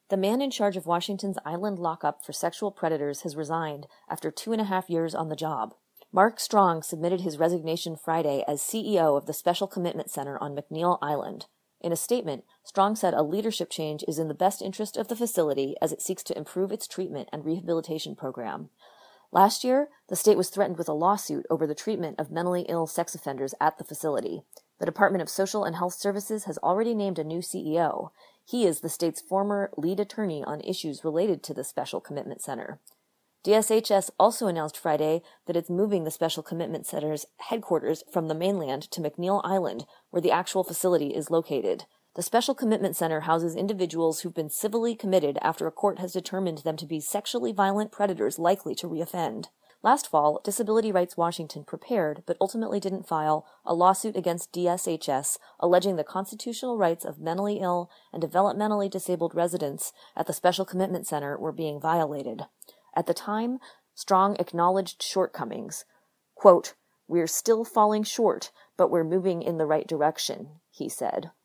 The man in charge of Washington's island lockup for sexual predators has resigned after 2.5 years on the job. Mark Strong submitted his resignation Friday as CEO of the Special Commitment Center on McNeil Island. In a statement, Strong said a leadership change is in the best interest of the facility as it seeks to improve its treatment and rehabilitation program. Last year, the state was threatened with a lawsuit over the treatment of mentally ill sex offenders at the facility. The Department of Social and Health Services has already named a new CEO. He is the state's former lead attorney on issues related to the Special Commitment Center. DSHS also announced Friday that it's moving the Special Commitment Center's headquarters from the mainland to McNeil Island, where the actual facility is located. The Special Commitment Center houses individuals who've been civilly committed after a court has determined them to be sexually violent predators likely to reoffend. Last fall, Disability Rights Washington prepared, but ultimately didn't file, a lawsuit against DSHS alleging the constitutional rights of mentally ill and developmentally disabled residents at the Special Commitment Center were being violated. At the time, Strong acknowledged shortcomings. Quote, "We're still falling short, but we're moving in the right direction," he said.